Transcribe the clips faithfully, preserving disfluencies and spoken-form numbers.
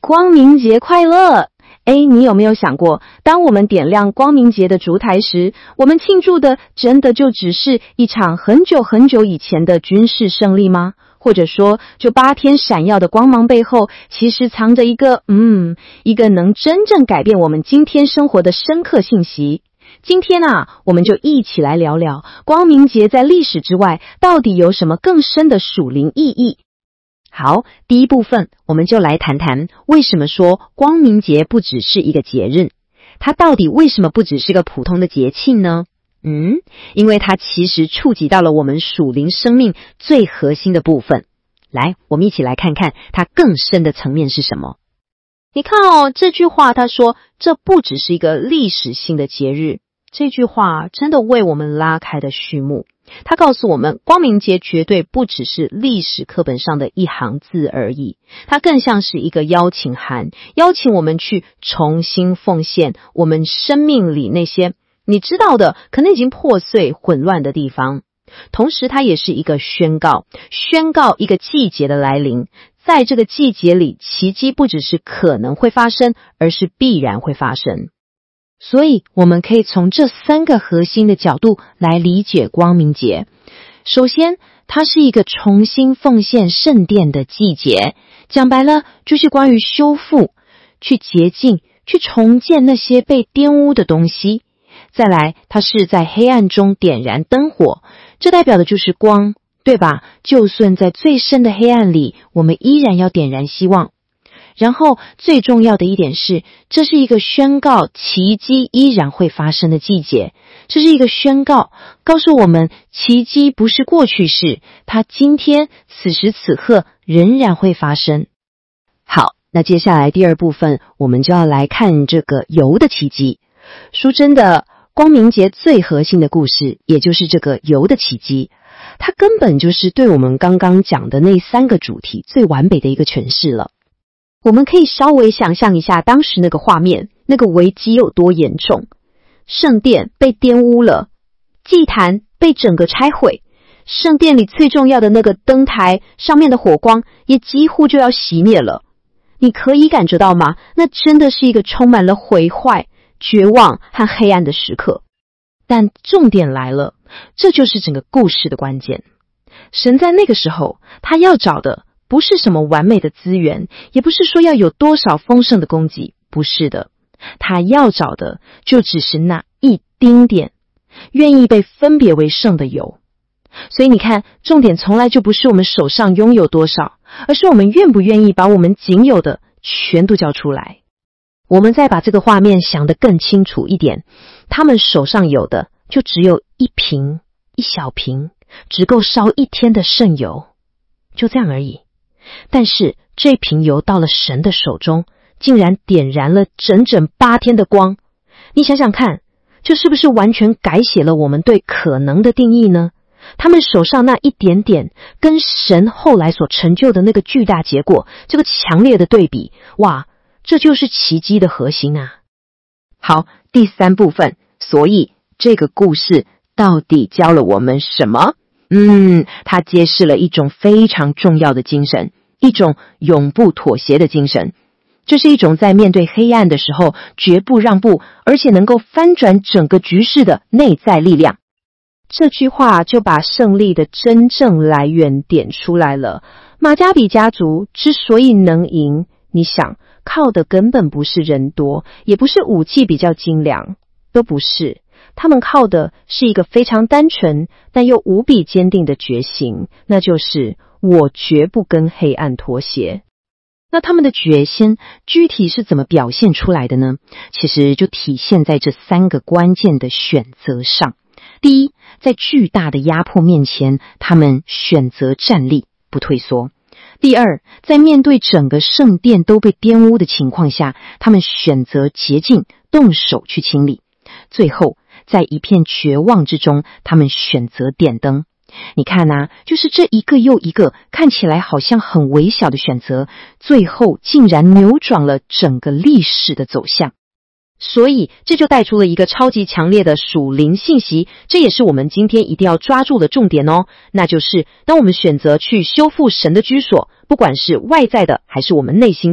光明节快乐！诶，你有没有想过，当我们点亮光明节的烛台时，我们庆祝的真的就只是一场很久很久以前的军事胜利吗？或者说，就八天闪耀的光芒背后，其实藏着一个，嗯，一个能真正改变我们今天生活的深刻信息。今天啊，我们就一起来聊聊光明节在历史之外，到底有什么更深的属灵意义。 好，第一部分我们就来谈谈为什么说光明节不只是一个节日，它到底为什么不只是个普通的节庆呢？嗯，因为它其实触及到了我们属灵生命最核心的部分。来，我们一起来看看它更深的层面是什么。 你看哦，这句话他说这不只是一个历史性的节日，这句话真的为我们拉开了序幕。他告诉我们，光明节绝对不只是历史课本上的一行字而已，它更像是一个邀请函，邀请我们去重新奉献我们生命里那些你知道的可能已经破碎混乱的地方。同时它也是一个宣告，宣告一个季节的来临，在这个季节里，奇迹不只是可能会发生，而是必然会发生。所以我们可以从这三个核心的角度来理解光明节。首先，它是一个重新奉献圣殿的季节，讲白了就是关于修复，去洁净，去重建那些被玷污的东西。再来，它是在黑暗中点燃灯火，这代表的就是光，对吧？就算在最深的黑暗里，我们依然要点燃希望。然后最重要的一点是，这是一个宣告奇迹依然会发生的季节。这是一个宣告，告诉我们奇迹不是过去式，它今天此时此刻仍然会发生。 好，那接下来第二部分我们就要来看这个油的奇迹。说真的，光明节最核心的故事也就是这个油的奇迹，它根本就是对我们刚刚讲的那三个主题最完美的一个诠释了。 我们可以稍微想象一下当时那个画面，那个危机有多严重。圣殿被玷污了，祭坛被整个拆毁，圣殿里最重要的那个灯台上面的火光也几乎就要熄灭了。你可以感觉到吗？那真的是一个充满了毁坏、绝望和黑暗的时刻。但重点来了，这就是整个故事的关键。神在那个时候，他要找的不是什么完美的资源，也不是说要有多少丰盛的供给，不是的。他要找的就只是那一丁点愿意被分别为圣的油。所以你看，重点从来就不是我们手上拥有多少，而是我们愿不愿意把我们仅有的全都交出来。我们再把这个画面想得更清楚一点，他们手上有的就只有一瓶，一小瓶，只够烧一天的圣油，就这样而已。但是这瓶油到了神的手中，竟然点燃了整整八天的光。你想想看，这是不是完全改写了我们对可能的定义呢？他们手上那一点点，跟神后来所成就的那个巨大结果，这个强烈的对比，哇，这就是奇迹的核心啊！ 好，第三部分，所以这个故事到底教了我们什么？嗯，它揭示了一种非常重要的精神，一种永不妥协的精神。这是一种在面对黑暗的时候绝不让步，而且能够翻转整个局势的内在力量。 这句话就把胜利的真正来源点出来了。马加比家族之所以能赢，你想，靠的根本不是人多，也不是武器比较精良，都不是。他们靠的是一个非常单纯但又无比坚定的决心，那就是我绝不跟黑暗妥协。 那他们的决心具体是怎么表现出来的呢？其实就体现在这三个关键的选择上。第一，在巨大的压迫面前，他们选择站立，不退缩。第二，在面对整个圣殿都被玷污的情况下，他们选择洁净，动手去清理。最后，在一片绝望之中，他们选择点灯。你看啊，就是这一个又一个看起来好像很微小的选择，最后竟然扭转了整个历史的走向。所以这就带出了一个超级强烈的属灵信息，这也是我们今天一定要抓住的重点哦。那就是当我们选择去修复神的居所，不管是外在的还是我们内心的，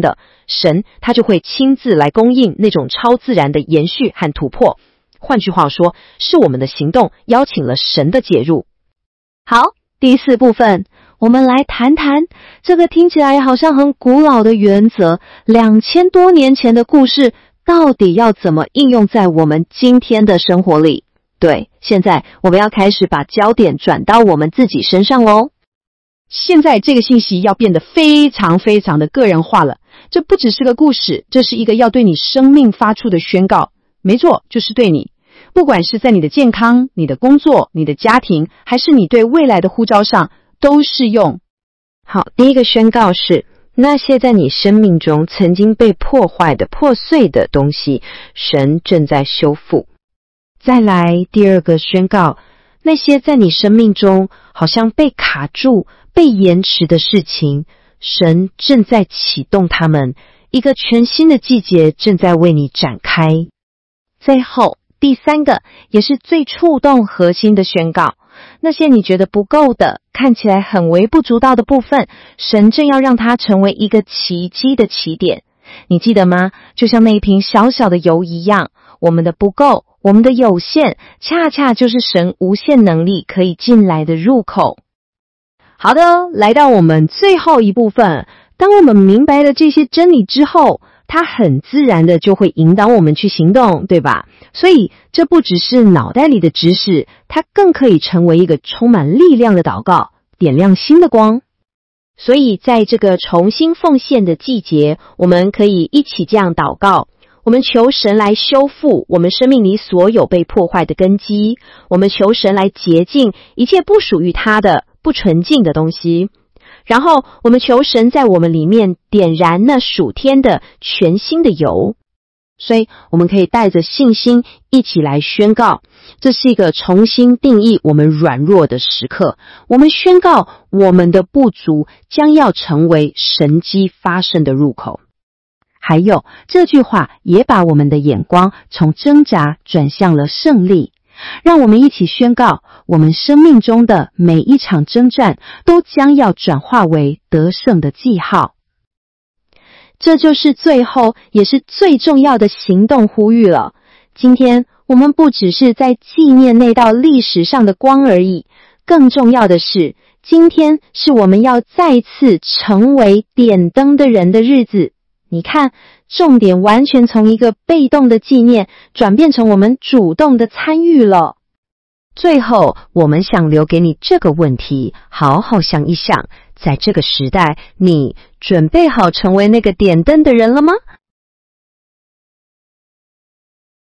神他就会亲自来供应那种超自然的延续和突破。换句话说，是我们的行动邀请了神的介入。 好，第四部分，我们来谈谈这个听起来好像很古老的原则，两千多年前的故事到底要怎么应用在我们今天的生活里？对，现在我们要开始把焦点转到我们自己身上咯。 现在这个信息要变得非常非常的个人化了，这不只是个故事，这是一个要对你生命发出的宣告。没错，就是对你，不管是在你的健康、你的工作、你的家庭，还是你对未来的呼召上，都适用。 好，第一个宣告是，那些在你生命中曾经被破坏的、破碎的东西，神正在修复。再来，第二个宣告，那些在你生命中好像被卡住、被延迟的事情，神正在启动它们，一个全新的季节正在为你展开。最后，第三个也是最触动核心的宣告，那些你觉得不够的，看起来很微不足道的部分，神正要让它成为一个奇迹的起点。你记得吗？就像那一瓶小小的油一样，我们的不够，我们的有限，恰恰就是神无限能力可以进来的入口。 好的，来到我们最后一部分，当我们明白了这些真理之后，它很自然的就会引导我们去行动，对吧？所以这不只是脑袋里的知识，它更可以成为一个充满力量的祷告，点亮新的光。 所以在这个重新奉献的季节，我们可以一起这样祷告，我们求神来修复我们生命里所有被破坏的根基，我们求神来洁净一切不属于他的不纯净的东西，然后我们求神在我们里面点燃那属天的全新的油。所以我们可以带着信心一起来宣告，这是一个重新定义我们软弱的时刻。我们宣告我们的不足将要成为神迹发生的入口。还有，这句话也把我们的眼光从挣扎转向了胜利。让我们一起宣告，我们生命中的每一场征战都将要转化为得胜的记号。这就是最后也是最重要的行动呼吁了。今天我们不只是在纪念那道历史上的光而已，更重要的是，今天是我们要再次成为点灯的人的日子。你看，重点完全从一个被动的纪念转变成我们主动的参与了。最后，我们想留给你这个问题，好好想一想，在这个时代，你准备好成为那个点灯的人了吗？